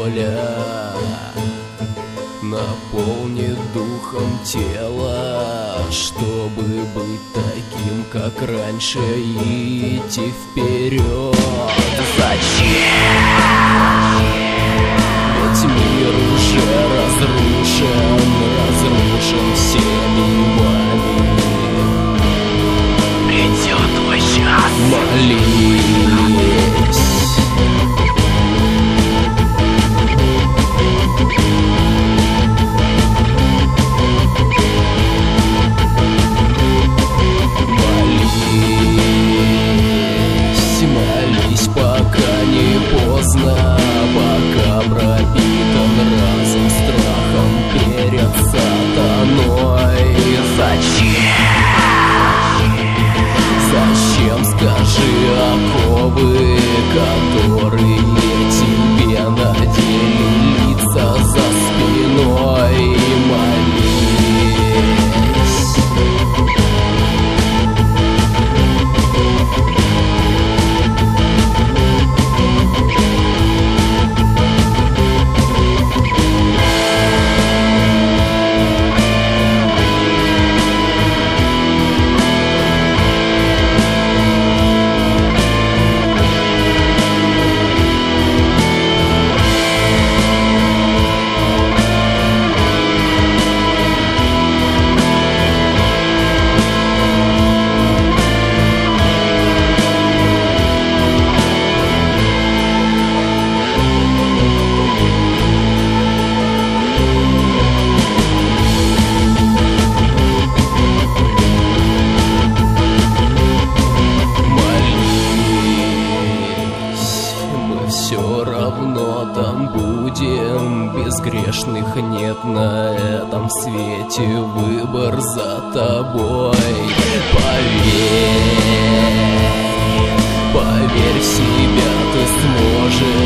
воля наполнит духом тело, чтобы быть таким, как раньше, и идти вперед. Зачем? Ведь мир уже разрушен всеми вами. Придет твой час. Молись. Молись, пока не поздно, пока пропитан разум страхом перед сатаной. Зачем, скажи, оковы, которые тебе надели лица за спиной? Молись. Все равно там будем, безгрешных нет на этом свете, выбор за тобой. Поверь в себя, ты сможешь.